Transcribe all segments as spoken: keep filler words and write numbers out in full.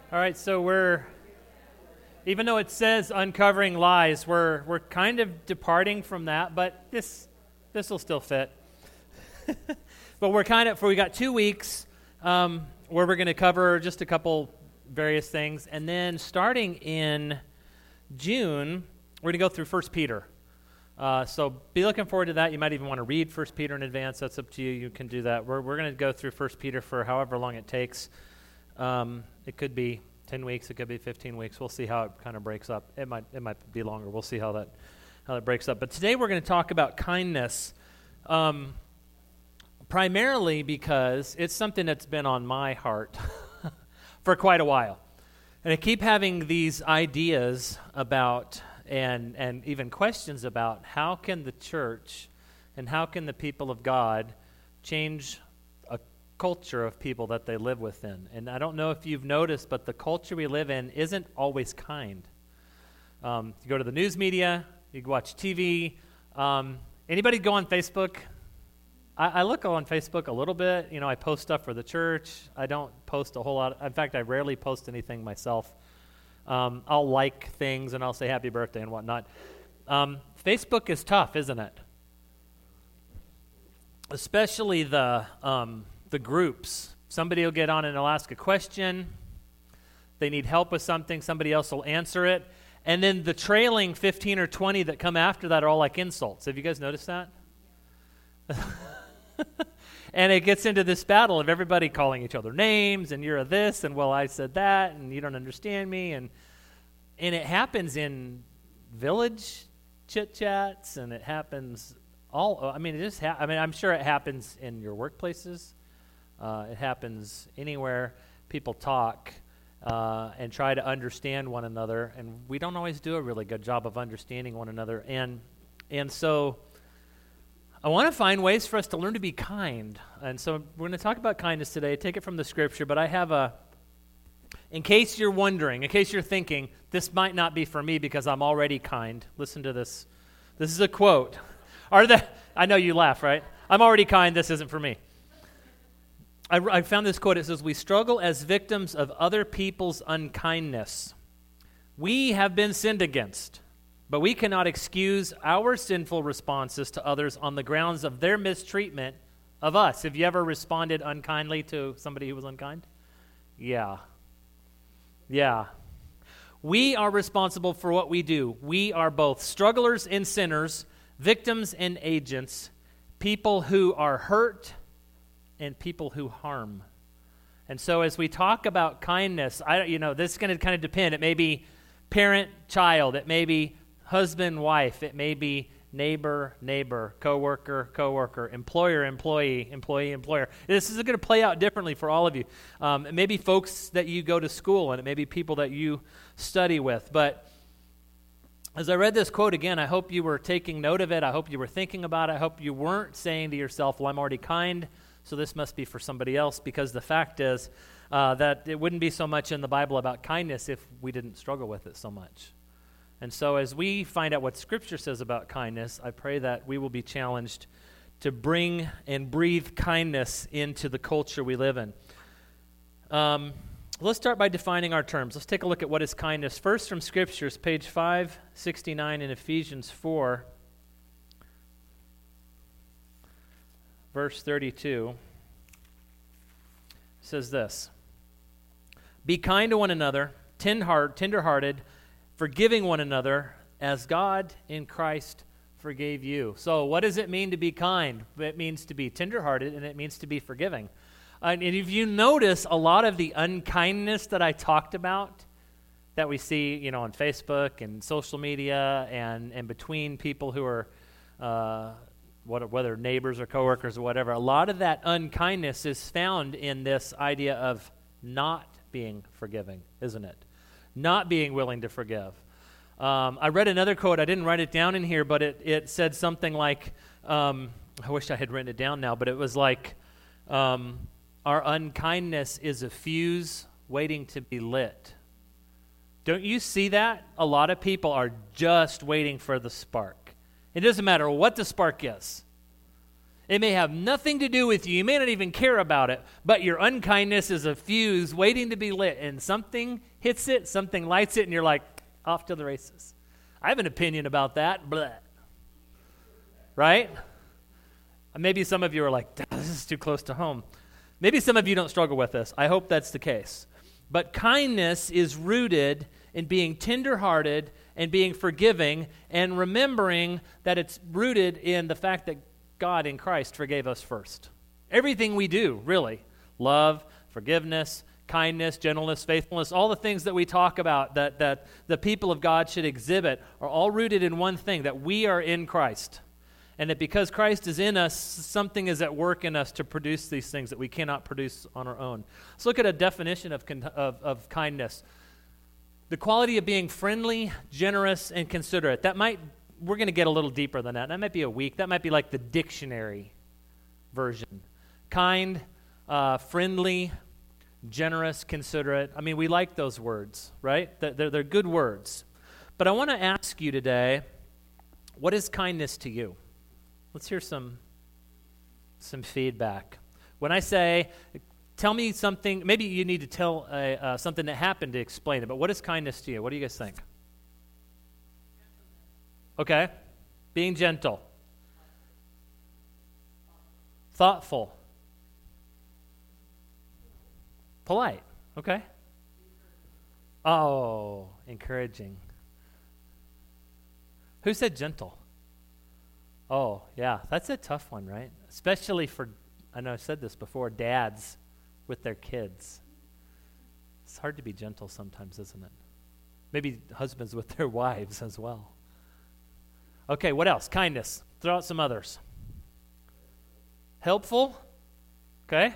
All right, so we're, even though it says uncovering lies, we're we're kind of departing from that, but this this will still fit. But we're kind of, for we got two weeks um, where we're going to cover just a couple various things, and then starting in June, we're going to go through First Peter. Uh, so be looking forward to that. You might even want to read First Peter in advance. That's up to you. You can do that. We're we're going to go through First Peter for however long it takes. Um, it could be ten weeks. It could be fifteen weeks. We'll see how it kind of breaks up. It might it might be longer. We'll see how that how that breaks up. But today we're going to talk about kindness, um, primarily because it's something that's been on my heart for quite a while, and I keep having these ideas about and and even questions about how can the church and how can the people of God change a culture of people that they live within. And I don't know if you've noticed, but the culture we live in isn't always kind. Um, you go to the news media, you watch T V. Um, anybody go on Facebook? I, I look on Facebook a little bit. You know, I post stuff for the church. I don't post a whole lot. In fact, I rarely post anything myself. Um, I'll like things and I'll say happy birthday and whatnot. Um, Facebook is tough, isn't it? Especially the um, the groups. Somebody will get on and they'll ask a question. They need help with something. Somebody else will answer it. And then the trailing fifteen or twenty that come after that are all like insults. Have you guys noticed that? And it gets into this battle of everybody calling each other names, and you're a this, and well, I said that, and you don't understand me. And and it happens in village chit-chats, and it happens all, I mean, it just, ha- I mean, I'm sure it happens in your workplaces. Uh, it happens anywhere people talk uh, and try to understand one another, and we don't always do a really good job of understanding one another. And and so I want to find ways for us to learn to be kind. And so we're going to talk about kindness today. Take it from the scripture, but I have a, in case you're wondering, in case you're thinking, this might not be for me because I'm already kind. Listen to this. This is a quote. Are the, I know you laugh, right? I'm already kind. This isn't for me. I, I found this quote. It says, "We struggle as victims of other people's unkindness. We have been sinned against, but we cannot excuse our sinful responses to others on the grounds of their mistreatment of us." Have you ever responded unkindly to somebody who was unkind? Yeah. Yeah. We are responsible for what we do. We are both strugglers and sinners, victims and agents, people who are hurt and people who harm. And so as we talk about kindness, I you know, this is going to kind of depend. It may be parent-child. It may be husband-wife. It may be neighbor, neighbor, coworker, coworker, employer, employee, employee, employer. This is going to play out differently for all of you. Um, it may be folks that you go to school, and it may be people that you study with. But as I read this quote again, I hope you were taking note of it. I hope you were thinking about it. I hope you weren't saying to yourself, well, I'm already kind, so this must be for somebody else, because the fact is uh, that it wouldn't be so much in the Bible about kindness if we didn't struggle with it so much. And so as we find out what Scripture says about kindness, I pray that we will be challenged to bring and breathe kindness into the culture we live in. Um, let's start by defining our terms. Let's take a look at what is kindness. First from Scriptures, page five sixty-nine in Ephesians four, verse thirty-two, says this: "Be kind to one another, tender-hearted, forgiving one another, as God in Christ forgave you." So what does it mean to be kind? It means to be tenderhearted, and it means to be forgiving. Uh, and if you notice, a lot of the unkindness that I talked about, that we see, you know, on Facebook and social media and, and between people who are, uh, what, whether neighbors or coworkers or whatever, a lot of that unkindness is found in this idea of not being forgiving, isn't it? Not being willing to forgive. Um, I read another quote. I didn't write it down in here, but it, it said something like, um, I wish I had written it down now, but it was like, um, our unkindness is a fuse waiting to be lit. Don't you see that? A lot of people are just waiting for the spark. It doesn't matter what the spark is. It may have nothing to do with you. You may not even care about it, but your unkindness is a fuse waiting to be lit, and something hits it, something lights it, and you're like, off to the races. I have an opinion about that. Blah. Right? Maybe some of you are like, this is too close to home. Maybe some of you don't struggle with this. I hope that's the case. But kindness is rooted in being tenderhearted and being forgiving and remembering that it's rooted in the fact that God in Christ forgave us first. Everything we do, really, love, forgiveness, kindness, gentleness, faithfulness, all the things that we talk about that, that the people of God should exhibit are all rooted in one thing, that we are in Christ. And that because Christ is in us, something is at work in us to produce these things that we cannot produce on our own. Let's look at a definition of, of, of kindness. The quality of being friendly, generous, and considerate. That might, we're going to get a little deeper than that. That might be a week. That might be like the dictionary version. Kind, uh, friendly, generous, considerate. I mean, we like those words, right? They're, they're good words. But I want to ask you today, what is kindness to you? Let's hear some, some feedback. When I say, tell me something, maybe you need to tell uh, uh, something that happened to explain it, but what is kindness to you? What do you guys think? Okay. Being gentle. Thoughtful. Polite. Okay. Oh, encouraging. Who said gentle? Oh, yeah, that's a tough one, right? Especially for, I know I've said this before, dads with their kids. It's hard to be gentle sometimes, isn't it? Maybe husbands with their wives as well. Okay, what else? Kindness. Throw out some others. Helpful. Okay.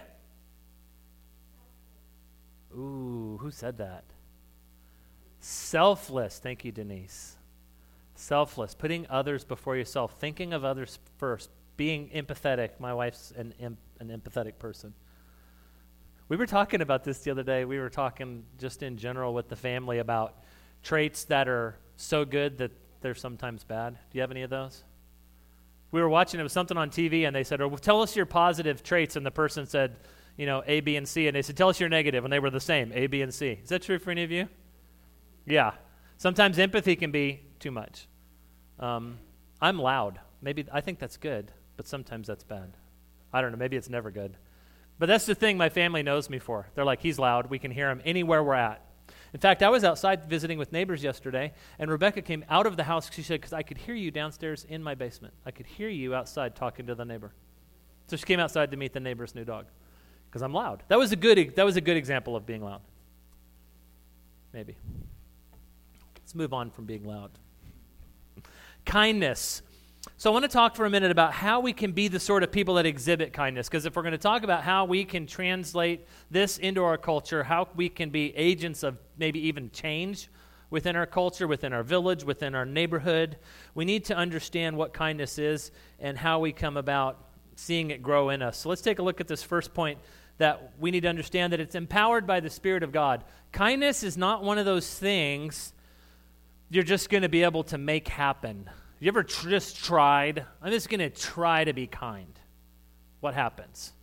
Ooh, who said that? Selfless. Thank you, Denise. Selfless, putting others before yourself, thinking of others first, being empathetic. My wife's an, an empathetic person. We were talking about this the other day. We were talking just in general with the family about traits that are so good that they're sometimes bad. Do you have any of those? We were watching, it was something on T V, and they said, oh, well, tell us your positive traits, and the person said, you know, A, B, and C, and they said, tell us your negative, and they were the same, A, B, and C. Is that true for any of you? Yeah. Sometimes empathy can be too much. Um, I'm loud. Maybe I think that's good, but sometimes that's bad. I don't know. Maybe it's never good. But that's the thing my family knows me for. They're like, he's loud. We can hear him anywhere we're at. In fact, I was outside visiting with neighbors yesterday, and Rebecca came out of the house. She said, because I could hear you downstairs in my basement. I could hear you outside talking to the neighbor. So she came outside to meet the neighbor's new dog because I'm loud. That was a good, that was a good example of being loud. Maybe. Let's move on from being loud. Kindness. So I want to talk for a minute about how we can be the sort of people that exhibit kindness, because if we're going to talk about how we can translate this into our culture, how we can be agents of maybe even change within our culture, within our village, within our neighborhood, we need to understand what kindness is and how we come about seeing it grow in us. So let's take a look at this first point, that we need to understand that it's empowered by the Spirit of God. Kindness is not one of those things you're just going to be able to make happen. You ever tr- just tried? I'm just going to try to be kind. What happens?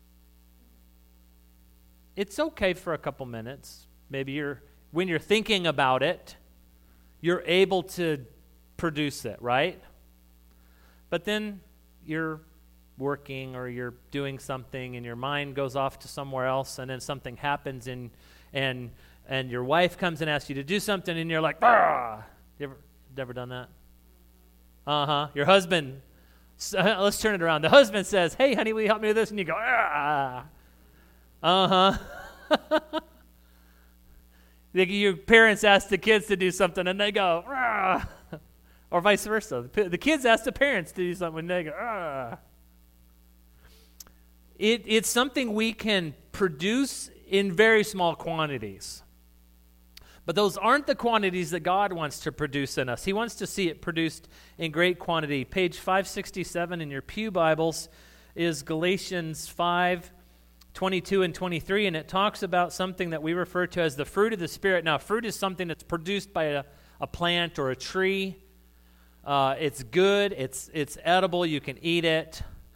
It's okay for a couple minutes. Maybe you're when you're thinking about it, you're able to produce it, right? But then you're working or you're doing something and your mind goes off to somewhere else, and then something happens and and and your wife comes and asks you to do something, and you're like, ah! You ever, ever done that? Uh-huh. Your husband, let's turn it around. The husband says, hey, honey, will you help me with this? And you go, ah. Uh-huh. Your parents ask the kids to do something, and they go, ah. Or vice versa. The kids ask the parents to do something, and they go, ah. It, it's something we can produce in very small quantities. But those aren't the quantities that God wants to produce in us. He wants to see it produced in great quantity. Page five sixty-seven in your pew Bibles is Galatians five twenty-two and twenty-three, and it talks about something that we refer to as the fruit of the Spirit. Now, fruit is something that's produced by a, a plant or a tree. Uh, it's good. It's it's edible. You can eat it.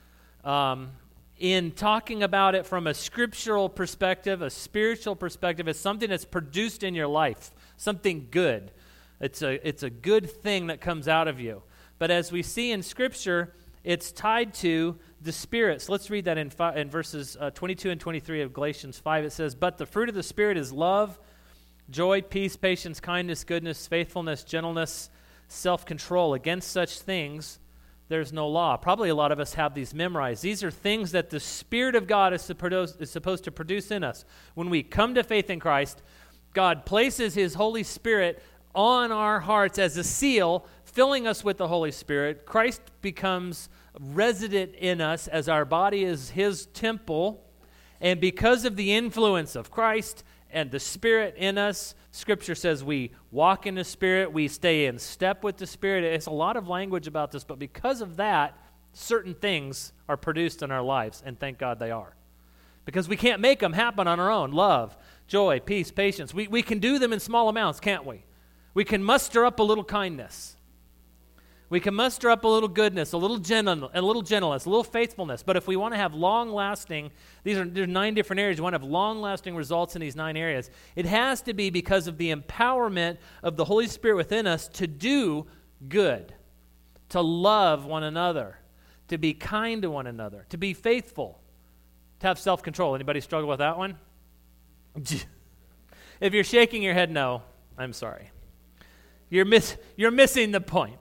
um, in talking about it from a scriptural perspective, a spiritual perspective, it's something that's produced in your life, something good. It's a, it's a good thing that comes out of you. But as we see in Scripture, it's tied to the Spirit. So let's read that in, fi- in verses uh, twenty-two and twenty-three of Galatians five. It says, "But the fruit of the Spirit is love, joy, peace, patience, kindness, goodness, faithfulness, gentleness, self-control. Against such things there's no law." Probably a lot of us have these memorized. These are things that the Spirit of God is, to produce, is supposed to produce in us. When we come to faith in Christ, God places His Holy Spirit on our hearts as a seal, filling us with the Holy Spirit. Christ becomes resident in us as our body is His temple. And because of the influence of Christ and the Spirit in us, Scripture says we walk in the Spirit, we stay in step with the Spirit. It's a lot of language about this, but because of that, certain things are produced in our lives, and thank God they are. Because we can't make them happen on our own. Love, joy, peace, patience. We, we can do them in small amounts, can't we? We can muster up a little kindness. We can muster up a little goodness, a little gentle, a little gentleness, a little faithfulness. But if we want to have long-lasting, these are there's nine different areas. We want to have long-lasting results in these nine areas. It has to be because of the empowerment of the Holy Spirit within us to do good, to love one another, to be kind to one another, to be faithful, to have self-control. Anybody struggle with that one? If you're shaking your head no, I'm sorry. You're miss, you're missing the point.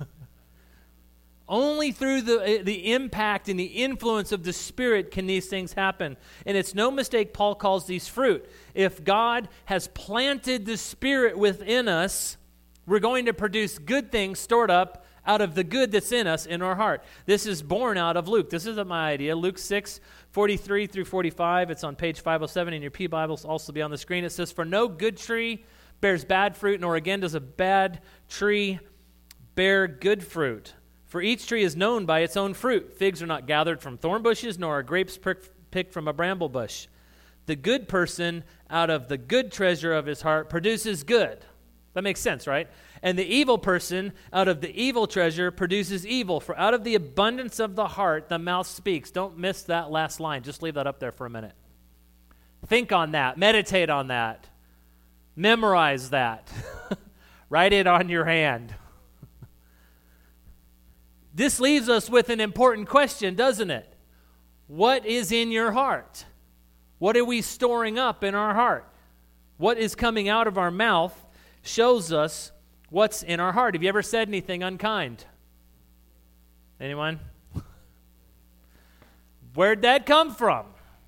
Only through the, the impact and the influence of the Spirit can these things happen. And it's no mistake Paul calls these fruit. If God has planted the Spirit within us, we're going to produce good things stored up out of the good that's in us in our heart. This is born out of Luke. This isn't my idea. Luke six, forty-three through forty-five. It's on page five oh seven in your P Bibles. Also be on the screen. It says, "For no good tree bears bad fruit, nor again does a bad tree bear good fruit. For each tree is known by its own fruit. Figs are not gathered from thorn bushes, nor are grapes picked from a bramble bush. The good person out of the good treasure of his heart produces good." That makes sense, right? "And the evil person out of the evil treasure produces evil. For out of the abundance of the heart, the mouth speaks." Don't miss that last line. Just leave that up there for a minute. Think on that. Meditate on that. Memorize that. Write it on your hand. This leaves us with an important question, doesn't it? What is in your heart? What are we storing up in our heart? What is coming out of our mouth shows us what's in our heart. Have you ever said anything unkind? Anyone? Where'd that come from?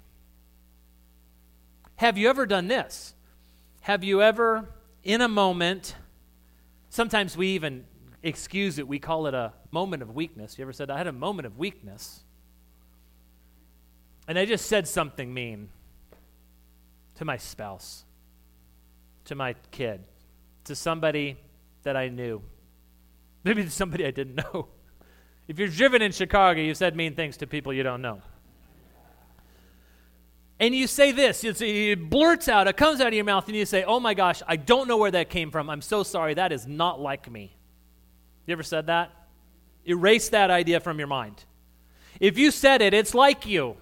Have you ever done this? Have you ever, in a moment, sometimes we even excuse it, we call it a moment of weakness. You ever said, "I had a moment of weakness," and I just said something mean to my spouse, to my kid, to somebody that I knew, maybe to somebody I didn't know. If you're driven in Chicago, you've said mean things to people you don't know. And you say this, it blurts out, it comes out of your mouth, and you say, "Oh my gosh, I don't know where that came from. I'm so sorry. That is not like me." You ever said that? Erase that idea from your mind. If you said it, it's like you.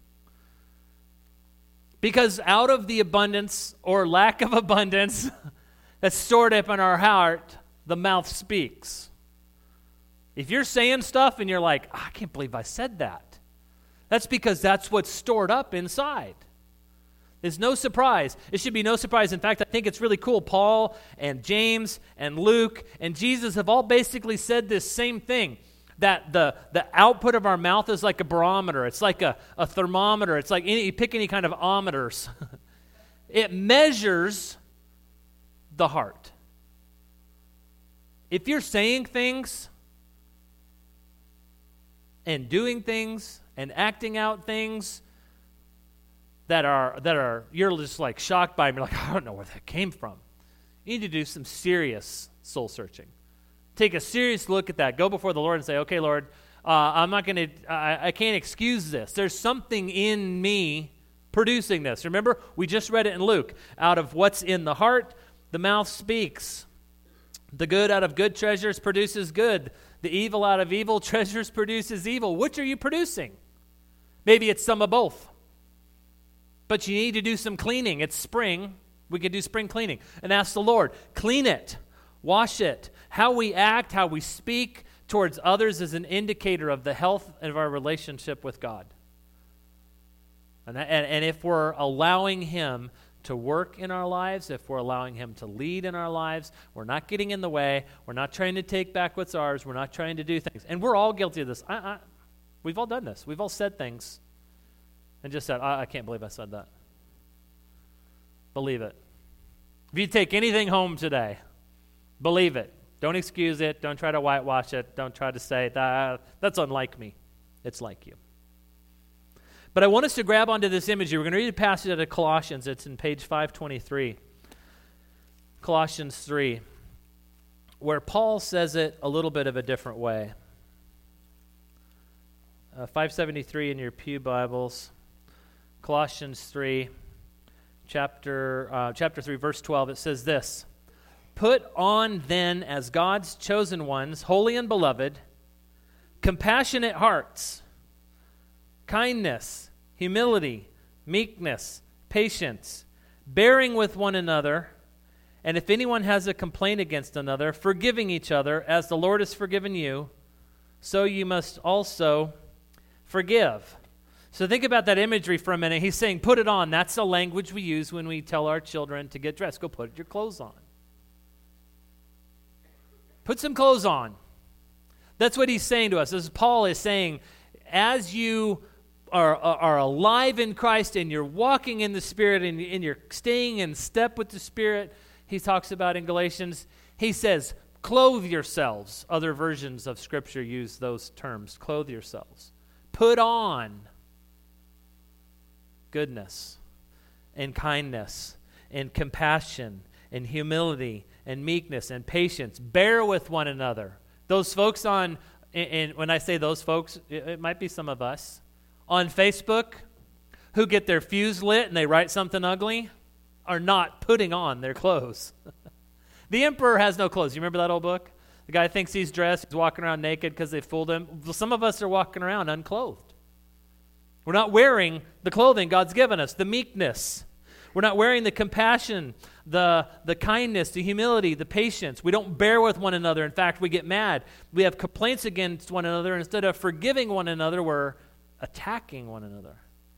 Because out of the abundance or lack of abundance that's stored up in our heart, the mouth speaks. If you're saying stuff and you're like, "I can't believe I said that," that's because that's what's stored up inside. It's no surprise. It should be no surprise. In fact, I think it's really cool. Paul and James and Luke and Jesus have all basically said this same thing, that the, the output of our mouth is like a barometer. It's like a, a thermometer. It's like any, you pick any kind of ometers. It measures the heart. If you're saying things and doing things and acting out things that are that are you're just like shocked by them, you're like, "I don't know where that came from," you need to do some serious soul searching. Take a serious look at that. Go before the Lord and say, "Okay, Lord, uh, I'm not going to. I, I can't excuse this. There's something in me producing this." Remember, we just read it in Luke. Out of what's in the heart, the mouth speaks. The good out of good treasures produces good. The evil out of evil treasures produces evil. Which are you producing? Maybe it's some of both. But you need to do some cleaning. It's spring. We can do spring cleaning. And ask the Lord, clean it, wash it. How we act, how we speak towards others is an indicator of the health of our relationship with God. And, and, and if we're allowing Him to work in our lives, if we're allowing Him to lead in our lives, we're not getting in the way, we're not trying to take back what's ours, we're not trying to do things. And we're all guilty of this. I, I, we've all done this. We've all said things and just said, I, I can't believe I said that. Believe it. If you take anything home today, believe it. Don't excuse it. Don't try to whitewash it. Don't try to say, that, that's unlike me. It's like you. But I want us to grab onto this imagery. We're going to read a passage out of Colossians. It's in page five twenty-three. Colossians three, where Paul says it a little bit of a different way. Uh, five seventy-three in your pew Bibles. Colossians three, chapter, uh, chapter three, verse twelve. It says this, "Put on then as God's chosen ones, holy and beloved, compassionate hearts, kindness, humility, meekness, patience, bearing with one another, and if anyone has a complaint against another, forgiving each other, as the Lord has forgiven you, so you must also forgive." So think about that imagery for a minute. He's saying, put it on. That's the language we use when we tell our children to get dressed. Go put your clothes on. Put some clothes on. That's what he's saying to us. As Paul is saying, as you are, are alive in Christ and you're walking in the Spirit and, and you're staying in step with the Spirit, he talks about in Galatians, he says, clothe yourselves. Other versions of Scripture use those terms, clothe yourselves. Put on goodness and kindness and compassion and humility and meekness and patience. Bear with one another. Those folks on, and when I say those folks, it, it might be some of us, on Facebook who get their fuse lit and they write something ugly are not putting on their clothes. The emperor has no clothes. You remember that old book? The guy thinks he's dressed, he's walking around naked because they fooled him. Well, some of us are walking around unclothed. We're not wearing the clothing God's given us, the meekness. We're not wearing the compassion, the, the kindness, the humility, the patience. We don't bear with one another. In fact, we get mad. We have complaints against one another. Instead of forgiving one another, we're attacking one another.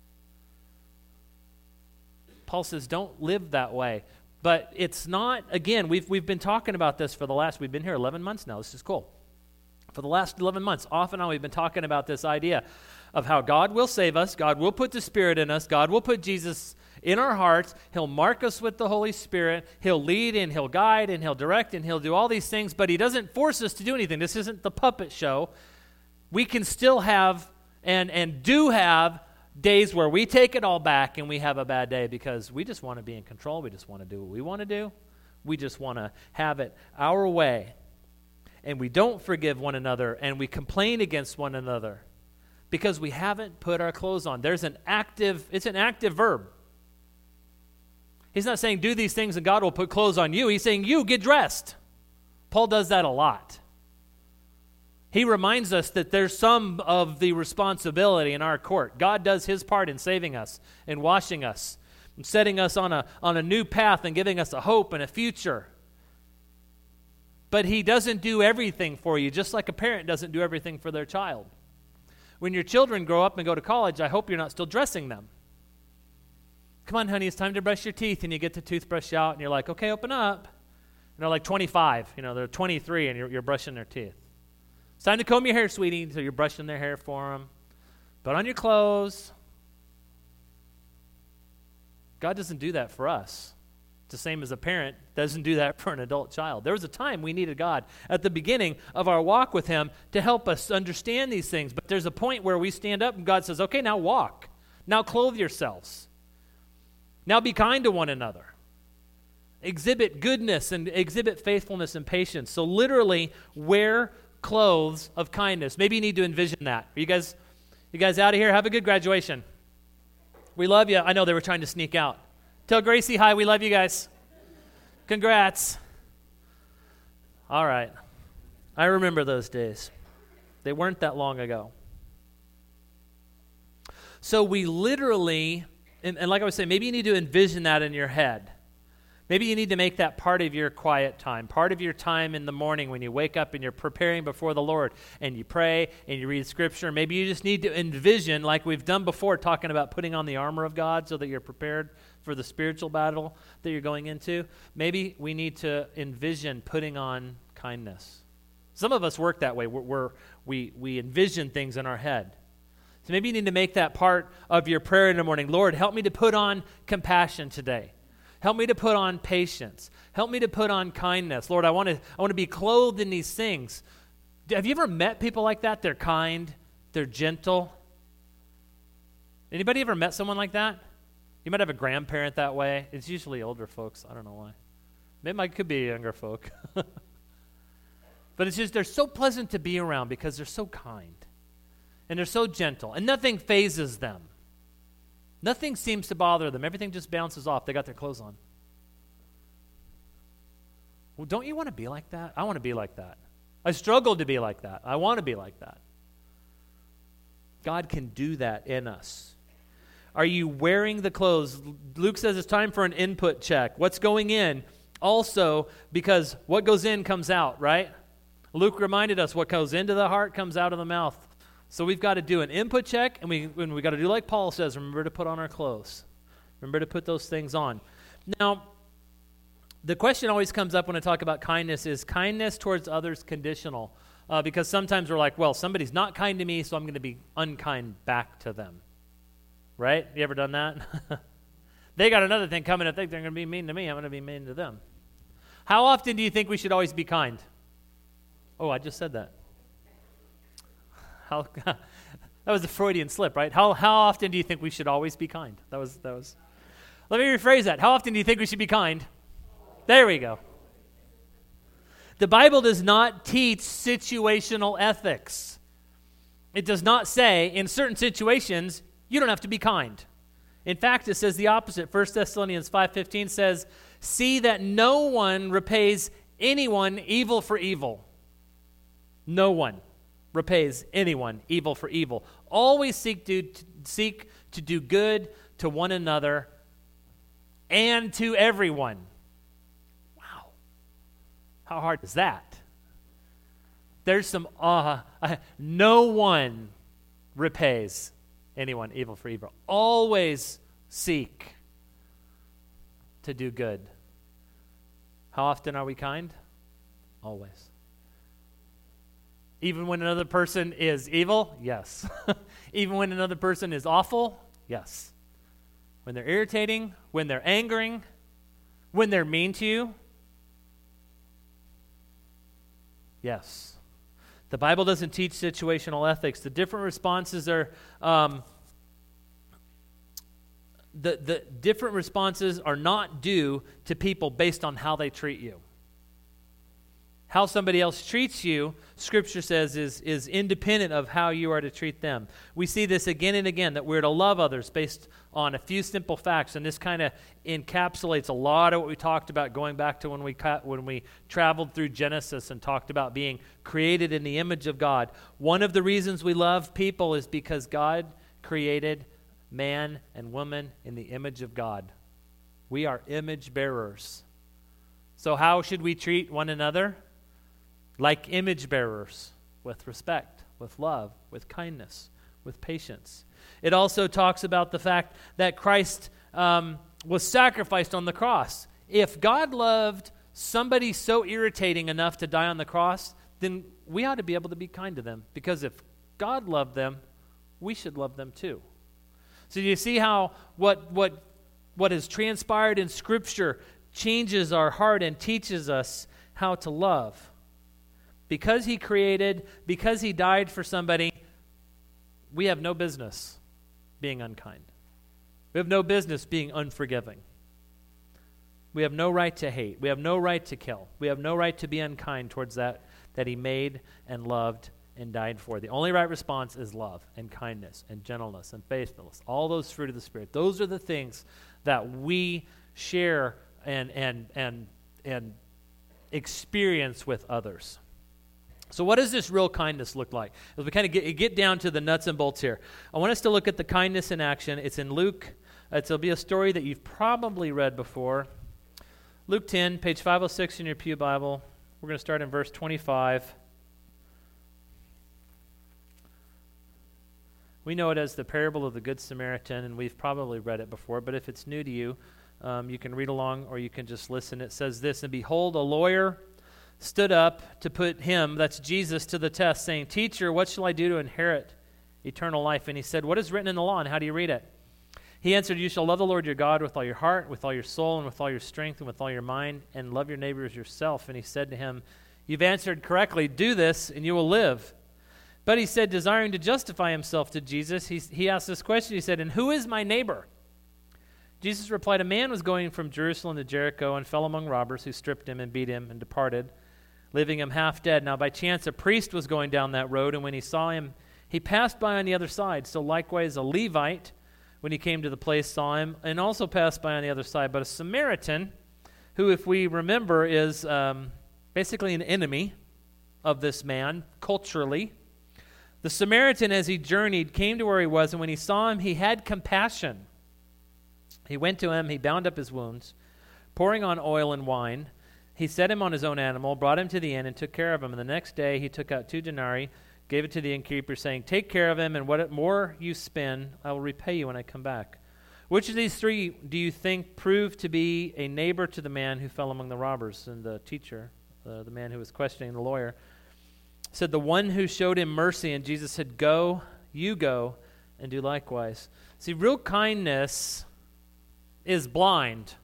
Paul says, don't live that way. But it's not, again, we've we've been talking about this for the last, we've been here eleven months now. This is cool. For the last eleven months, off and on, we've been talking about this idea of how God will save us, God will put the Spirit in us, God will put Jesus in our hearts, He'll mark us with the Holy Spirit, He'll lead and He'll guide and He'll direct and He'll do all these things, but He doesn't force us to do anything. This isn't the puppet show. We can still have and, and do have days where we take it all back and we have a bad day because we just want to be in control. We just want to do what we want to do. We just want to have it our way. And we don't forgive one another and we complain against one another because we haven't put our clothes on. There's an active, it's an active verb. He's not saying do these things and God will put clothes on you. He's saying you get dressed. Paul does that a lot. He reminds us that there's some of the responsibility in our court. God does His part in saving us and washing us and setting us on a, on a new path and giving us a hope and a future. But He doesn't do everything for you, just like a parent doesn't do everything for their child. When your children grow up and go to college, I hope you're not still dressing them. Come on, honey, it's time to brush your teeth. And you get the toothbrush out, and you're like, okay, open up. And they're like twenty-five. You know, they're twenty-three, and you're, you're brushing their teeth. It's time to comb your hair, sweetie. So you're brushing their hair for them. Put on your clothes. God doesn't do that for us. It's the same as a parent doesn't do that for an adult child. There was a time we needed God at the beginning of our walk with Him to help us understand these things. But there's a point where we stand up and God says, okay, now walk. Now clothe yourselves. Now be kind to one another. Exhibit goodness and exhibit faithfulness and patience. So literally wear clothes of kindness. Maybe you need to envision that. Are you guys, you guys out of here? Have a good graduation. We love you. I know they were trying to sneak out. Tell Gracie hi. We love you guys. Congrats. All right. I remember those days. They weren't that long ago. So we literally, and, and like I was saying, maybe you need to envision that in your head. Maybe you need to make that part of your quiet time, part of your time in the morning when you wake up and you're preparing before the Lord and you pray and you read Scripture. Maybe you just need to envision, like we've done before, talking about putting on the armor of God so that you're prepared for the spiritual battle that you're going into. Maybe we need to envision putting on kindness. Some of us work that way. We're, we're, we, we envision things in our head. So maybe you need to make that part of your prayer in the morning. Lord, help me to put on compassion today. Help me to put on patience. Help me to put on kindness. Lord, I want to I want to be clothed in these things. Have you ever met people like that? They're kind. They're gentle. Anybody ever met someone like that? You might have a grandparent that way. It's usually older folks. I don't know why. Maybe it could be younger folk. But it's just they're so pleasant to be around because they're so kind. And they're so gentle. And nothing phases them. Nothing seems to bother them. Everything just bounces off. They got their clothes on. Well, don't you want to be like that? I want to be like that. I struggle to be like that. I want to be like that. God can do that in us. Are you wearing the clothes? Luke says it's time for an input check. What's going in? Also, because what goes in comes out, right? Luke reminded us what goes into the heart comes out of the mouth. So we've got to do an input check, and we and we got to do like Paul says, remember to put on our clothes. Remember to put those things on. Now, the question always comes up when I talk about kindness is kindness towards others conditional? Uh, because sometimes we're like, well, somebody's not kind to me, so I'm going to be unkind back to them. Right? You ever done that? They got another thing coming. I think they're going to be mean to me. I'm going to be mean to them. How often do you think we should always be kind? Oh, I just said that. How, that was a Freudian slip, right? How how often do you think we should always be kind? That was that was. Let me rephrase that. How often do you think we should be kind? There we go. The Bible does not teach situational ethics. It does not say in certain situations you don't have to be kind. In fact, it says the opposite. First Thessalonians five fifteen says, "See that no one repays anyone evil for evil." No one repays anyone evil for evil. Always seek to, to seek to do good to one another and to everyone. Wow. How hard is that? There's some, uh, uh, no one repays anyone evil for evil. Always seek to do good. How often are we kind? Always. Even when another person is evil? Yes. Even when another person is awful? Yes. When they're irritating, when they're angering, when they're mean to you? Yes. The Bible doesn't teach situational ethics. The different responses are, um, the, the different responses are not due to people based on how they treat you. How somebody else treats you, Scripture says, is, is independent of how you are to treat them. We see this again and again, that we're to love others based on a few simple facts, and this kind of encapsulates a lot of what we talked about going back to when we ca- when we traveled through Genesis and talked about being created in the image of God. One of the reasons we love people is because God created man and woman in the image of God. We are image bearers. So how should we treat one another? Like image bearers, with respect, with love, with kindness, with patience. It also talks about the fact that Christ um, was sacrificed on the cross. If God loved somebody so irritating enough to die on the cross, then we ought to be able to be kind to them. Because if God loved them, we should love them too. So do you see how what what what has transpired in Scripture changes our heart and teaches us how to love? Because he created, because he died for somebody, we have no business being unkind. We have no business being unforgiving. We have no right to hate. We have no right to kill. We have no right to be unkind towards that that he made and loved and died for. The only right response is love and kindness and gentleness and faithfulness. All those fruit of the Spirit. Those are the things that we share and and and and experience with others. So what does this real kindness look like? As we kind of get, get down to the nuts and bolts here, I want us to look at the kindness in action. It's in Luke. It'll be a story that you've probably read before. Luke ten, page five oh six in your pew Bible. We're going to start in verse twenty-five. We know it as the parable of the Good Samaritan, and we've probably read it before, but if it's new to you, um, you can read along or you can just listen. It says this, "And behold, a lawyer stood up to put him," that's Jesus, "to the test, saying, 'Teacher, what shall I do to inherit eternal life?' And he said, 'What is written in the law, and how do you read it?' He answered, 'You shall love the Lord your God with all your heart, with all your soul, and with all your strength, and with all your mind, and love your neighbor as yourself.' And he said to him, 'You've answered correctly. Do this, and you will live.' But he said, desiring to justify himself to Jesus, he, he asked this question. He said, 'And who is my neighbor?' Jesus replied, 'A man was going from Jerusalem to Jericho and fell among robbers who stripped him and beat him and departed, leaving him half dead. Now by chance a priest was going down that road, and when he saw him, he passed by on the other side. So likewise a Levite, when he came to the place, saw him, and also passed by on the other side. But a Samaritan, who, if we remember, is um, basically an enemy of this man, culturally, the Samaritan, as he journeyed, came to where he was, and when he saw him, he had compassion. He went to him, he bound up his wounds, pouring on oil and wine. He set him on his own animal, brought him to the inn, and took care of him. And the next day he took out two denarii, gave it to the innkeeper, saying, 'Take care of him, and what more you spend, I will repay you when I come back.' Which of these three do you think proved to be a neighbor to the man who fell among the robbers?" And the teacher, uh, the man who was questioning the lawyer, said, "The one who showed him mercy." And Jesus said, "Go, you go, and do likewise." See, real kindness is blind,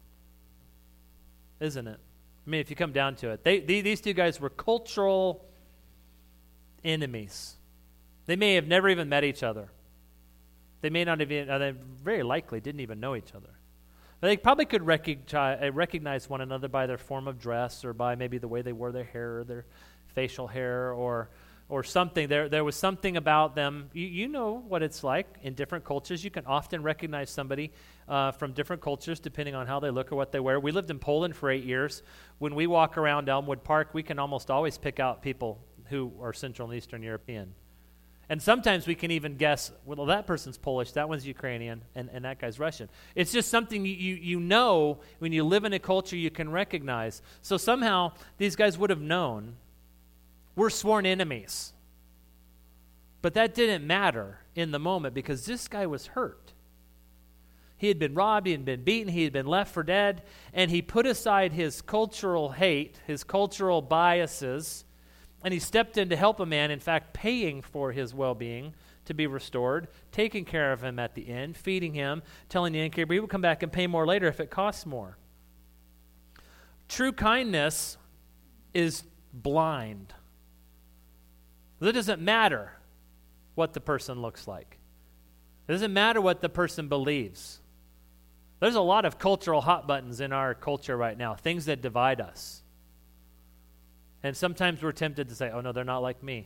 isn't it? I mean, if you come down to it. They, they, these two guys were cultural enemies. They may have never even met each other. They may not even, uh, they very likely didn't even know each other. But they probably could recognize, uh, recognize one another by their form of dress or by maybe the way they wore their hair or their facial hair or or something. There there was something about them. You, you know what it's like in different cultures. You can often recognize somebody uh, from different cultures depending on how they look or what they wear. We lived in Poland for eight years. When we walk around Elmwood Park, we can almost always pick out people who are Central and Eastern European. And sometimes we can even guess, well, that person's Polish, that one's Ukrainian, and, and that guy's Russian. It's just something you, you, you know when you live in a culture you can recognize. So somehow these guys would have known we're sworn enemies. But that didn't matter in the moment because this guy was hurt. He had been robbed, he had been beaten, he had been left for dead, and he put aside his cultural hate, his cultural biases, and he stepped in to help a man, in fact, paying for his well-being to be restored, taking care of him at the inn, feeding him, telling the innkeeper he would come back and pay more later if it costs more. True kindness is blind. It doesn't matter what the person looks like. It doesn't matter what the person believes. There's a lot of cultural hot buttons in our culture right now, things that divide us. And sometimes we're tempted to say, oh, no, they're not like me.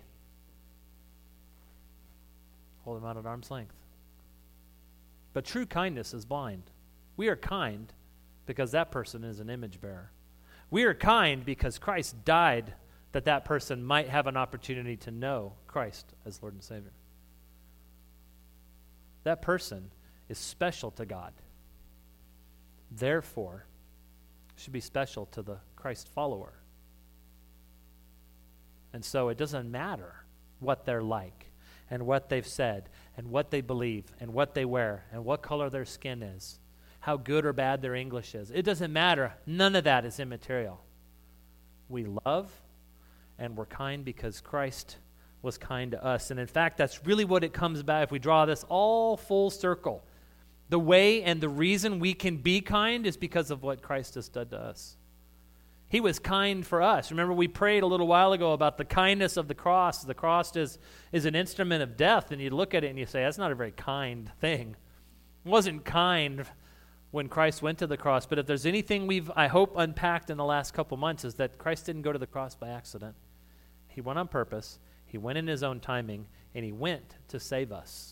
Hold them out at arm's length. But true kindness is blind. We are kind because that person is an image bearer. We are kind because Christ died that that person might have an opportunity to know Christ as Lord and Savior. That person is special to God. Therefore, should be special to the Christ follower. And so it doesn't matter what they're like and what they've said and what they believe and what they wear and what color their skin is, how good or bad their English is. It doesn't matter. None of that is immaterial. We love and we're kind because Christ was kind to us. And in fact, that's really what it comes back if we draw this all full circle. The way and the reason we can be kind is because of what Christ has done to us. He was kind for us. Remember, we prayed a little while ago about the kindness of the cross. The cross is, is an instrument of death, and you look at it and you say, that's not a very kind thing. It wasn't kind when Christ went to the cross, but if there's anything we've, I hope, unpacked in the last couple months is that Christ didn't go to the cross by accident. He went on purpose, he went in his own timing, and he went to save us.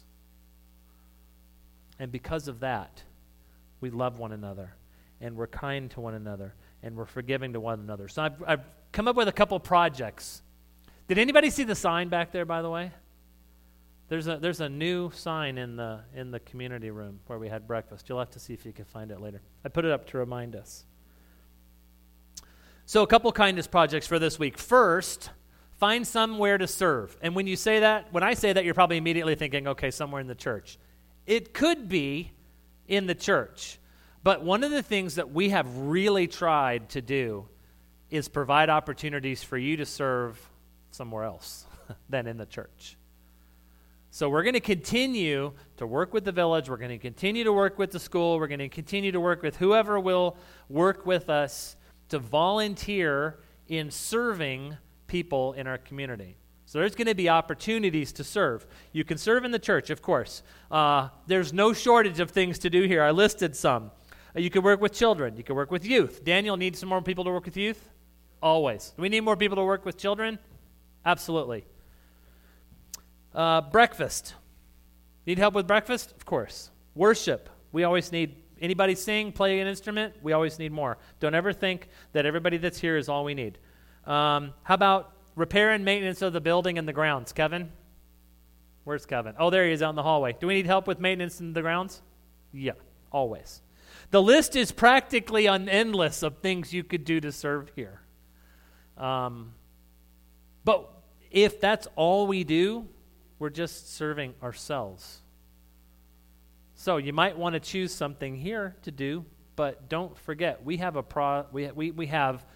And because of that, we love one another, and we're kind to one another, and we're forgiving to one another. So I've, I've come up with a couple projects Did anybody see the sign back there, by the way? There's a there's a new sign in the in the community room where we had breakfast. You'll have to see if you can find it later. I put it up to remind us. So a couple kindness projects for this week. First, find somewhere to serve. And when you say that, when I say that, you're probably immediately thinking, okay, somewhere in the church. It could be in the church. But one of the things that we have really tried to do is provide opportunities for you to serve somewhere else than in the church. So we're going to continue to work with the village. We're going to continue to work with the school. We're going to continue to work with whoever will work with us to volunteer in serving people in our community. So there's going to be opportunities to serve. You can serve in the church, of course. Uh, there's no shortage of things to do here. I listed some. Uh, you can work with children. You can work with youth. Daniel needs some more people to work with youth? Always. Do we need more people to work with children? Absolutely. Uh, breakfast. Need help with breakfast? Of course. Worship. We always need, anybody sing, play an instrument? We always need more. Don't ever think that everybody that's here is all we need. Um, how about repair and maintenance of the building and the grounds? Kevin? Where's Kevin? Oh, there he is out in the hallway. Do we need help with maintenance in the grounds? Yeah, always. The list is practically endless of things you could do to serve here. Um, but if that's all we do, we're just serving ourselves. So you might want to choose something here to do, but don't forget, we have a pro, we we we have,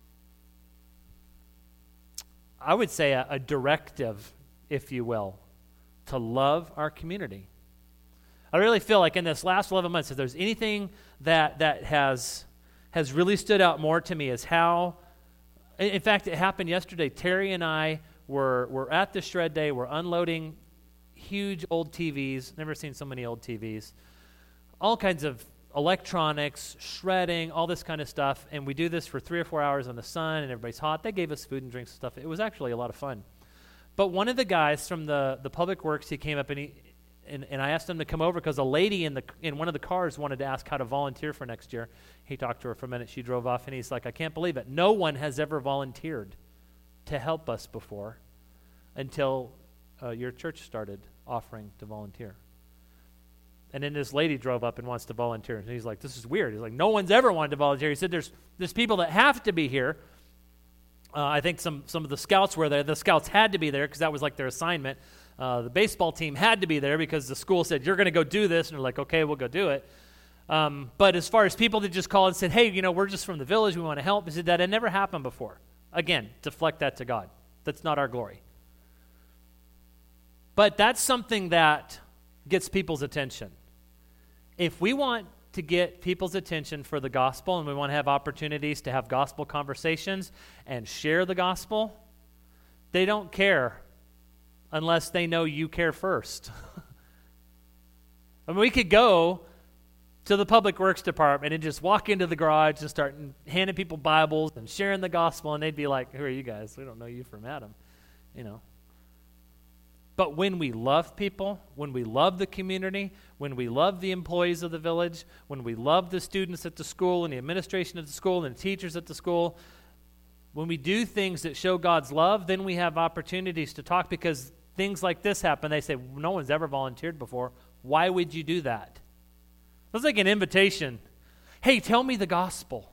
I would say, a, a directive, if you will, to love our community. I really feel like in this last eleven months, if there's anything that that has has really stood out more to me is how, in fact, it happened yesterday. Terry and I were were at the shred day. We're unloading huge old T Vs. Never seen so many old T Vs. All kinds of electronics, shredding, all this kind of stuff. And we do this for three or four hours in the sun, and everybody's hot. They gave us food and drinks and stuff. It was actually a lot of fun. But one of the guys from the, the Public Works, he came up and he and, and I asked him to come over because a lady in the in one of the cars wanted to ask how to volunteer for next year. He talked to her for a minute. She drove off, and he's like, I can't believe it. No one has ever volunteered to help us before until uh, your church started offering to volunteer. And then this lady drove up and wants to volunteer. And he's like, this is weird. He's like, no one's ever wanted to volunteer. He said, there's there's people that have to be here. Uh, I think some, some of the scouts were there. The scouts had to be there because that was like their assignment. Uh, the baseball team had to be there because the school said, you're going to go do this. And they're like, okay, we'll go do it. Um, but as far as people that just called and said, hey, you know, we're just from the village. We want to help. He said, that had never happened before. Again, deflect that to God. That's not our glory. But that's something that gets people's attention. If we want to get people's attention for the gospel and we want to have opportunities to have gospel conversations and share the gospel, they don't care unless they know you care first. I mean, we could go to the Public Works Department and just walk into the garage and start handing people Bibles and sharing the gospel, and they'd be like, who are you guys? We don't know you from Adam, you know. But when we love people, when we love the community, when we love the employees of the village, when we love the students at the school and the administration at the school and the teachers at the school, when we do things that show God's love, then we have opportunities to talk because things like this happen. They say, no one's ever volunteered before. Why would you do that? It's like an invitation. Hey, tell me the gospel.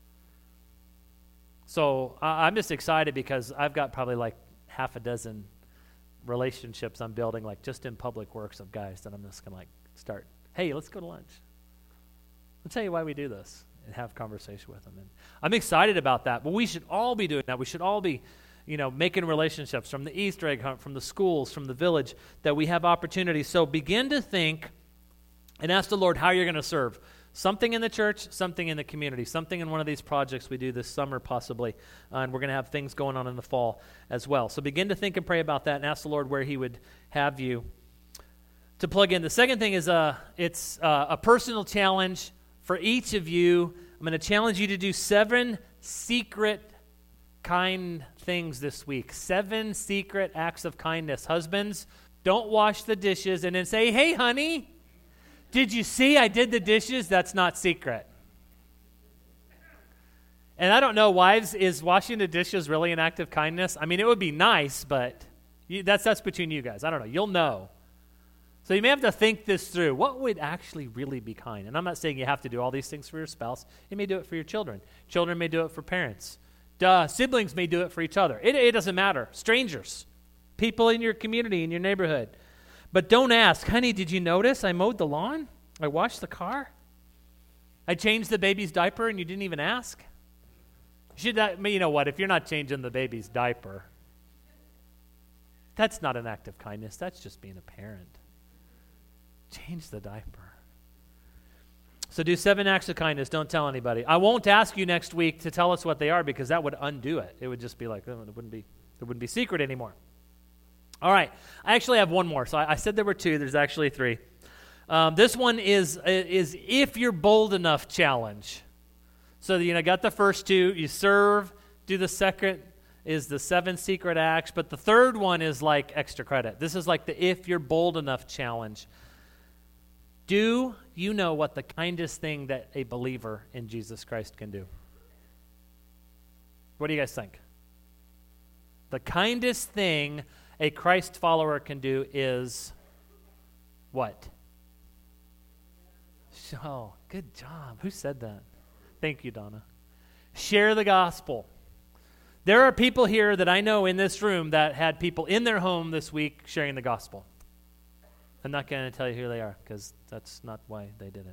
So uh, I'm just excited because I've got probably like half a dozen relationships I'm building, like just in Public Works, of guys that I'm just going to like start, hey, let's go to lunch. I'll tell you why we do this and have conversation with them. And I'm excited about that, but we should all be doing that. We should all be, you know, making relationships from the Easter egg hunt, from the schools, from the village, that we have opportunities. So begin to think and ask the Lord how you're going to serve. Something in the church, something in the community, something in one of these projects we do this summer possibly, uh, and we're going to have things going on in the fall as well. So begin to think and pray about that and ask the Lord where he would have you to plug in. The second thing is uh, it's uh, a personal challenge for each of you. I'm going to challenge you to do seven secret kind things this week. Seven secret acts of kindness. Husbands, don't wash the dishes and then say, hey, honey, did you see I did the dishes? That's not secret. And I don't know, wives, is washing the dishes really an act of kindness? I mean, it would be nice, but you, that's that's between you guys. I don't know. You'll know. So you may have to think this through. What would actually really be kind? And I'm not saying you have to do all these things for your spouse. You may do it for your children. Children may do it for parents. Duh, siblings may do it for each other. It, it doesn't matter. Strangers, people in your community, in your neighborhood. But don't ask, honey, did you notice I mowed the lawn? I washed the car? I changed the baby's diaper and you didn't even ask? Should that, you know what, if you're not changing the baby's diaper, that's not an act of kindness. That's just being a parent. Change the diaper. So do seven acts of kindness. Don't tell anybody. I won't ask you next week to tell us what they are because that would undo it. It would just be like, oh, it wouldn't be, it wouldn't be secret anymore. All right. I actually have one more. So I, I said there were two. There's actually three. Um, this one is is if you're bold enough challenge. So, you know, got the first two. You serve. Do the second is the seven secret acts. But the third one is like extra credit. This is like the if you're bold enough challenge. Do you know what the kindest thing that a believer in Jesus Christ can do? What do you guys think? The kindest thing a Christ follower can do is what? Oh, good job. Who said that? Thank you, Donna. Share the gospel. There are people here that I know in this room that had people in their home this week sharing the gospel. I'm not going to tell you who they are because that's not why they did it.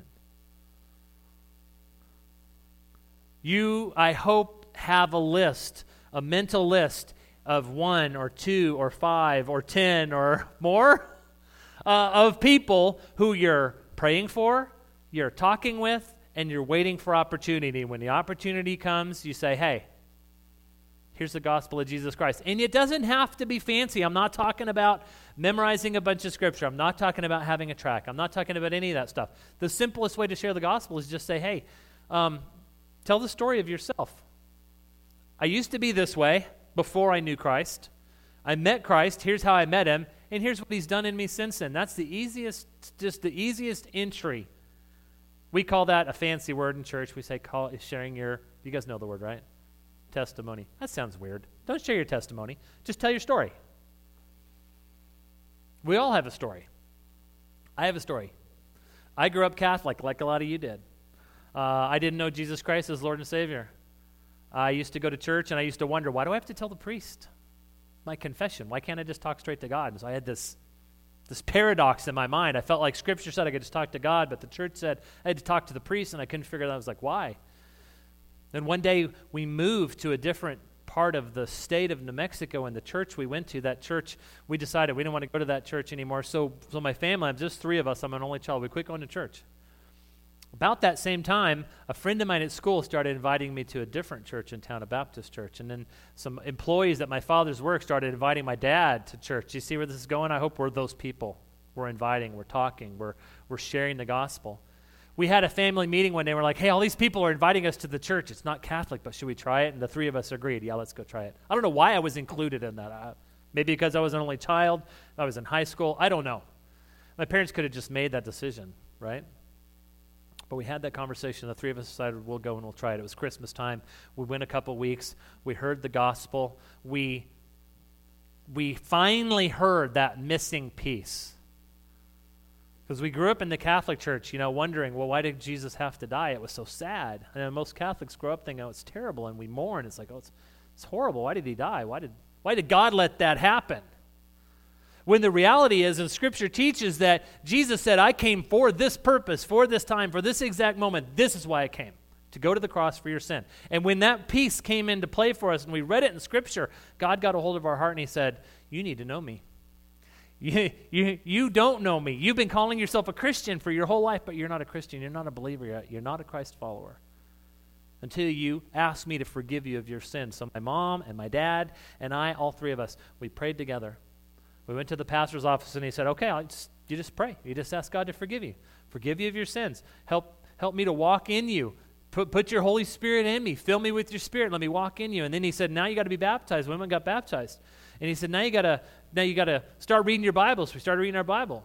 You, I hope, have a list, a mental list of one or two or five or ten or more uh, of people who you're praying for, you're talking with, and you're waiting for opportunity. When the opportunity comes, you say, hey, here's the gospel of Jesus Christ. And it doesn't have to be fancy. I'm not talking about memorizing a bunch of scripture. I'm not talking about having a track. I'm not talking about any of that stuff. The simplest way to share the gospel is just say, hey, um, tell the story of yourself. I used to be this way before I knew Christ. I met Christ. Here's how I met him. And here's what he's done in me since then. That's the easiest, just the easiest entry. We call that a fancy word in church. We say call sharing your, you guys know the word, right? Testimony. That sounds weird. Don't share your testimony. Just tell your story. We all have a story. I have a story. I grew up Catholic like a lot of you did. Uh, I didn't know Jesus Christ as Lord and Savior. I used to go to church and I used to wonder, why do I have to tell the priest my confession? Why can't I just talk straight to God? And so I had this This paradox in my mind. I felt like Scripture said I could just talk to God, but the church said I had to talk to the priest, and I couldn't figure it out. I was like, why? Then one day we moved to a different part of the state of New Mexico, and the church we went to, that church, we decided we didn't want to go to that church anymore. So, so my family, I'm just three of us, I'm an only child, we quit going to church. About that same time, a friend of mine at school started inviting me to a different church in town, a Baptist church. And then some employees at my father's work started inviting my dad to church. You see where this is going? I hope we're those people. We're inviting, we're talking, we're we're sharing the gospel. We had a family meeting one day. We're like, hey, all these people are inviting us to the church. It's not Catholic, but should we try it? And the three of us agreed, yeah, let's go try it. I don't know why I was included in that. I, maybe because I was an only child, I was in high school. I don't know. My parents could have just made that decision, right? But we had that conversation. The three of us decided we'll go and we'll try it. It was Christmas time. We went a couple weeks. We heard the gospel. We we finally heard that missing piece. Because we grew up in the Catholic Church, you know, wondering, well, why did Jesus have to die? It was so sad. And most Catholics grow up thinking, oh, it's terrible, and we mourn. It's like, oh, it's, it's horrible. Why did he die? Why did why did God let that happen? When the reality is, and Scripture teaches that Jesus said, I came for this purpose, for this time, for this exact moment. This is why I came, to go to the cross for your sin. And when that piece came into play for us, and we read it in Scripture, God got a hold of our heart, and he said, you need to know me. You, you, you don't know me. You've been calling yourself a Christian for your whole life, but you're not a Christian. You're not a believer yet. You're not a Christ follower until you ask me to forgive you of your sins. So my mom and my dad and I, all three of us, we prayed together. We went to the pastor's office, and he said, okay, I'll just, you just pray. You just ask God to forgive you. Forgive you of your sins. Help help me to walk in you. Put, put your Holy Spirit in me. Fill me with your Spirit. Let me walk in you. And then he said, now you got to be baptized. Women got baptized. And he said, now you got to now you got to start reading your Bibles. We started reading our Bible.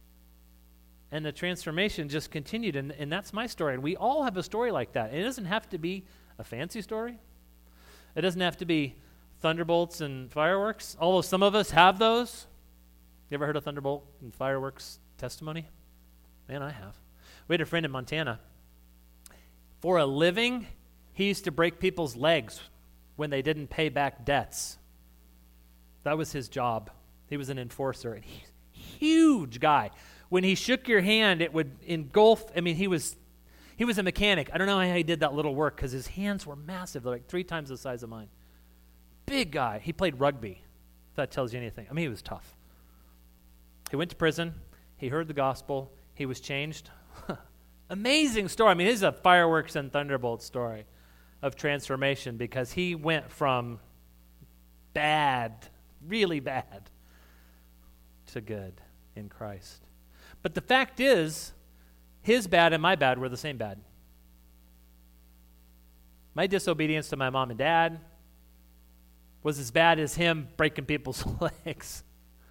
And the transformation just continued, and, and that's my story. And we all have a story like that. It doesn't have to be a fancy story. It doesn't have to be thunderbolts and fireworks, although some of us have those. You ever heard of thunderbolt and fireworks testimony? Man, I have. We had a friend in Montana. For a living, he used to break people's legs when they didn't pay back debts. That was his job. He was an enforcer. And he's a huge guy. When he shook your hand, it would engulf. I mean, he was he was a mechanic. I don't know how he did that little work because his hands were massive. They're like three times the size of mine. Big guy. He played rugby, if that tells you anything. I mean, he was tough. He went to prison. He heard the gospel. He was changed. Amazing story. I mean, this is a fireworks and thunderbolt story of transformation because he went from bad, really bad, to good in Christ. But the fact is, his bad and my bad were the same bad. My disobedience to my mom and dad was as bad as him breaking people's legs.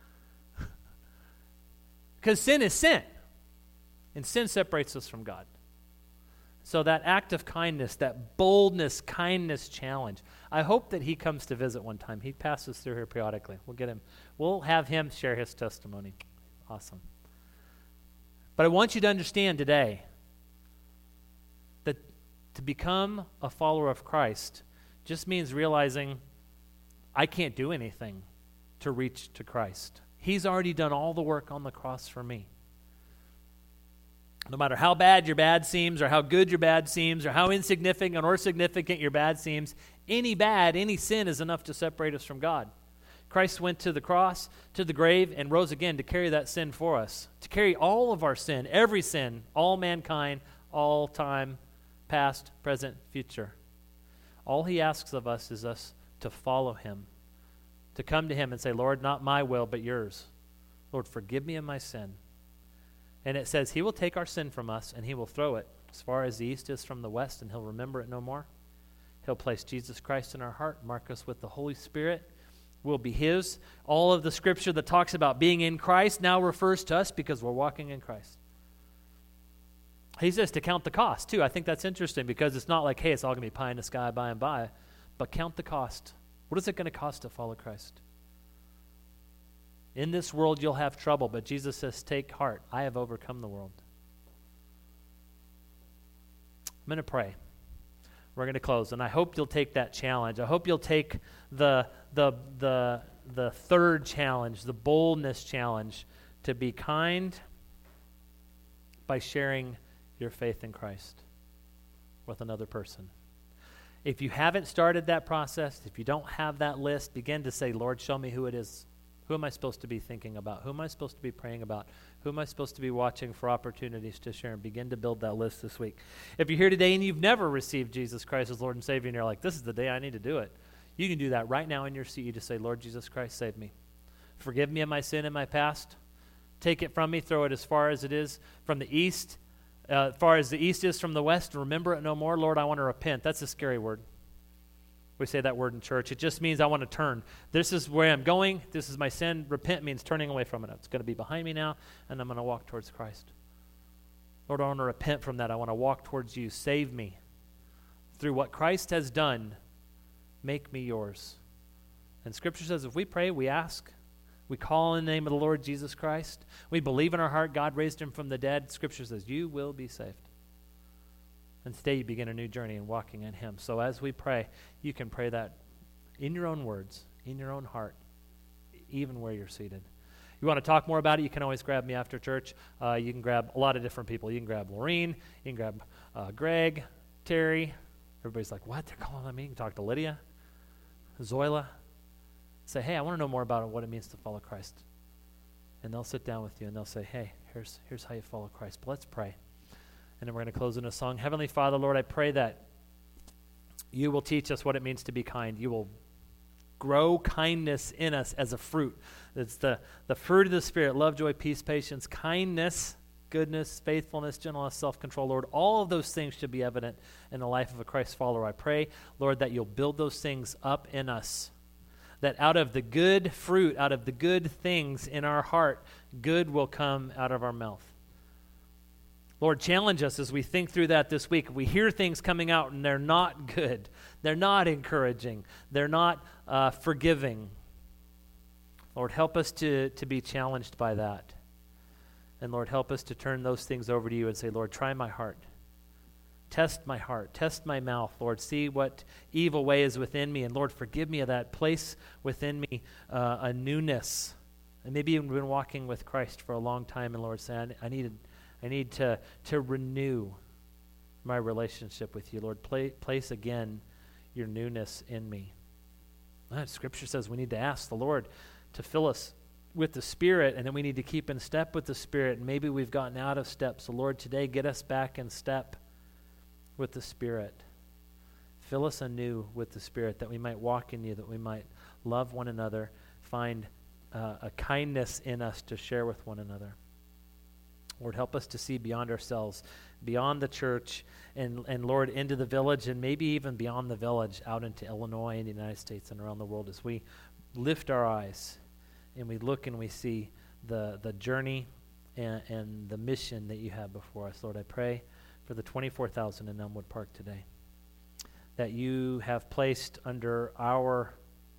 Because sin is sin. And sin separates us from God. So that act of kindness, that boldness, kindness challenge, I hope that he comes to visit one time. He passes through here periodically. We'll get him. We'll have him share his testimony. Awesome. But I want you to understand today that to become a follower of Christ just means realizing I can't do anything to reach to Christ. He's already done all the work on the cross for me. No matter how bad your bad seems or how good your bad seems or how insignificant or significant your bad seems, any bad, any sin is enough to separate us from God. Christ went to the cross, to the grave, and rose again to carry that sin for us, to carry all of our sin, every sin, all mankind, all time, past, present, future. All he asks of us is us to follow him, to come to him and say, Lord, not my will, but yours. Lord, forgive me of my sin. And it says he will take our sin from us and he will throw it as far as the east is from the west, and he'll remember it no more. He'll place Jesus Christ in our heart, mark us with the Holy Spirit. We'll be his. All of the scripture that talks about being in Christ now refers to us because we're walking in Christ. He says to count the cost, too. I think that's interesting because it's not like, hey, it's all going to be pie in the sky by and by, but count the cost. What is it going to cost to follow Christ? In this world you'll have trouble, but Jesus says, take heart. I have overcome the world. I'm going to pray. We're going to close, and I hope you'll take that challenge. I hope you'll take the the the the third challenge, the boldness challenge, to be kind by sharing your faith in Christ with another person. If you haven't started that process, if you don't have that list, begin to say, Lord, show me who it is. Who am I supposed to be thinking about? Who am I supposed to be praying about? Who am I supposed to be watching for opportunities to share? And begin to build that list this week. If you're here today and you've never received Jesus Christ as Lord and Savior, and you're like, this is the day I need to do it, you can do that right now in your seat. You just say, Lord Jesus Christ, save me. Forgive me of my sin and my past. Take it from me. Throw it as far as it is from the east, uh, as far as the east is from the west. Remember it no more. Lord, I want to repent. That's a scary word. We say that word in church. It just means I want to turn. This is where I'm going. This is my sin. Repent means turning away from it. It's going to be behind me now, and I'm going to walk towards Christ. Lord, I want to repent from that. I want to walk towards you. Save me. Through what Christ has done, make me yours. And Scripture says if we pray, we ask, we call in the name of the Lord Jesus Christ, we believe in our heart God raised him from the dead, Scripture says you will be saved. And today you begin a new journey in walking in him. So as we pray, you can pray that in your own words, in your own heart, even where you're seated. You want to talk more about it, you can always grab me after church. Uh, you can grab a lot of different people. You can grab Laureen, you can grab uh, Greg, Terry. Everybody's like, what? They're calling on me. You can talk to Lydia, Zoila. Say, hey, I want to know more about what it means to follow Christ. And they'll sit down with you and they'll say, hey, here's, here's how you follow Christ. But let's pray. And then we're going to close in a song. Heavenly Father, Lord, I pray that you will teach us what it means to be kind. You will grow kindness in us as a fruit. It's the, the fruit of the Spirit, love, joy, peace, patience, kindness, goodness, faithfulness, gentleness, self-control. Lord, all of those things should be evident in the life of a Christ follower. I pray, Lord, that you'll build those things up in us, that out of the good fruit, out of the good things in our heart, good will come out of our mouth. Lord, challenge us as we think through that this week. We hear things coming out and they're not good. They're not encouraging. They're not uh, forgiving. Lord, help us to, to be challenged by that. And Lord, help us to turn those things over to you and say, Lord, try my heart. Test my heart. Test my mouth. Lord, see what evil way is within me. And Lord, forgive me of that. Place within me uh, a newness. And maybe you've been walking with Christ for a long time, and Lord, say, I, I need, I need to, to renew my relationship with you. Lord, play, place again your newness in me. Uh, Scripture says we need to ask the Lord to fill us with the Spirit, and then we need to keep in step with the Spirit. And maybe we've gotten out of step. So Lord, today get us back in step with the Spirit. Fill us anew with the Spirit, that we might walk in you, that we might love one another, find uh, a kindness in us to share with one another. Lord, help us to see beyond ourselves, beyond the church, and, and Lord, into the village, and maybe even beyond the village, out into Illinois and the United States and around the world, as we lift our eyes and we look and we see the, the journey and, and the mission that you have before us. Lord, I pray for the twenty-four thousand in Elmwood Park today, that you have placed under our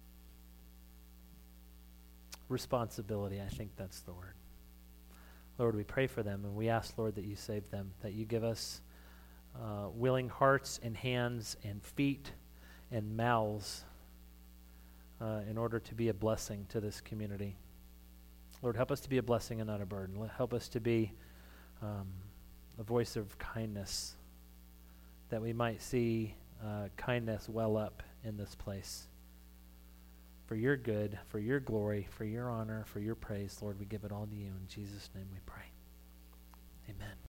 responsibility. I think that's the word. Lord, we pray for them, and we ask, Lord, that you save them, that you give us uh, willing hearts and hands and feet and mouths uh, in order to be a blessing to this community. Lord, help us to be a blessing and not a burden. Help us to be um, a voice of kindness, that we might see uh, kindness well up in this place. For your good, for your glory, for your honor, for your praise, Lord, we give it all to you. In Jesus' name we pray. Amen.